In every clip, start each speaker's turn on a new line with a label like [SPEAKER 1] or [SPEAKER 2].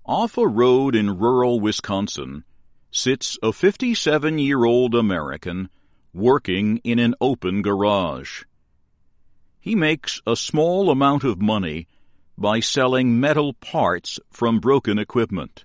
[SPEAKER 1] Off a road in rural Wisconsin sits a 57-year-old American working in an open garage. He makes a small amount of money by selling metal parts from broken equipment.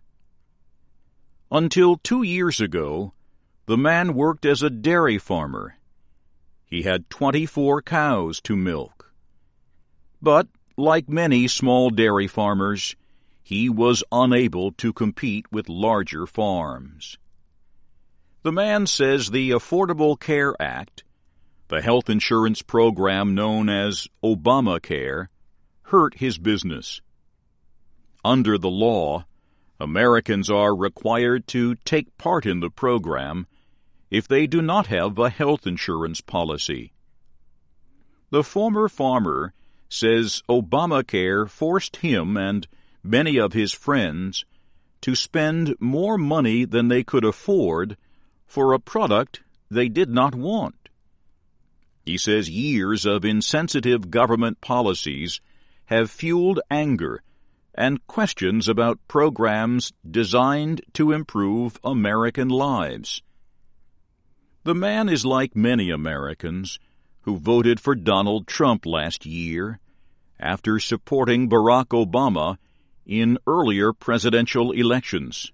[SPEAKER 1] Until 2 years ago, the man worked as a dairy farmer. He had 24 cows to milk. But, like many small dairy farmers, he was unable to compete with larger farms. The man says the Affordable Care Act, the health insurance program known as Obamacare, hurt his business. Under the law, Americans are required to take part in the program if they do not have a health insurance policy. The former farmer says Obamacare forced him and many of his friends to spend more money than they could afford for a product they did not want. He says years of insensitive government policies have fueled anger and questions about programs designed to improve American lives. The man is like many Americans who voted for Donald Trump last year after supporting Barack Obama in earlier presidential elections.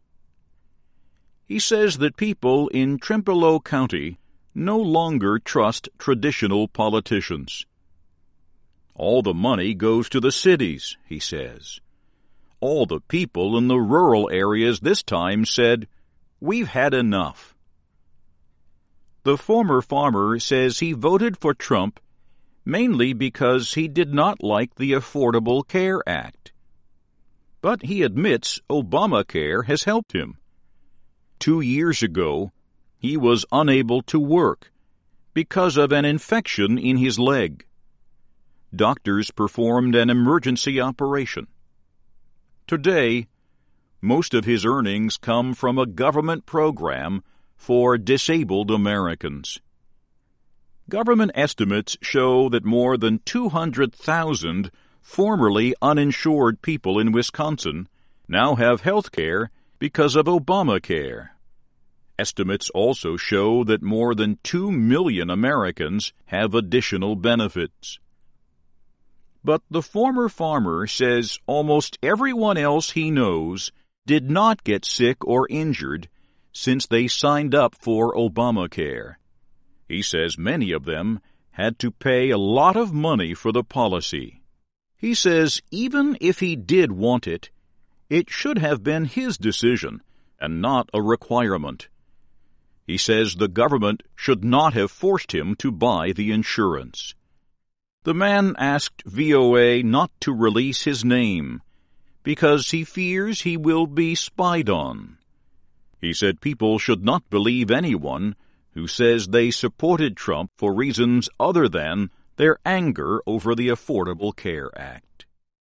[SPEAKER 1] He says that people in Trempealeau County no longer trust traditional politicians. All the money goes to the cities, he says. All the people in the rural areas this time said, "We've had enough." The former farmer says he voted for Trump mainly because he did not like the Affordable Care Act. But he admits Obamacare has helped him. 2 years ago, he was unable to work because of an infection in his leg. Doctors performed an emergency operation. Today, most of his earnings come from a government program for disabled Americans. Government estimates show that more than 200,000 formerly uninsured people in Wisconsin now have health care because of Obamacare. Estimates also show that more than 2 million Americans have additional benefits. But the former farmer says almost everyone else he knows did not get sick or injured since they signed up for Obamacare. He says many of them had to pay a lot of money for the policy. He says even if he did want it, it should have been his decision and not a requirement. He says the government should not have forced him to buy the insurance. The man asked VOA not to release his name because he fears he will be spied on. He said people should not believe anyone who says they supported Trump for reasons other than their anger over the Affordable Care Act.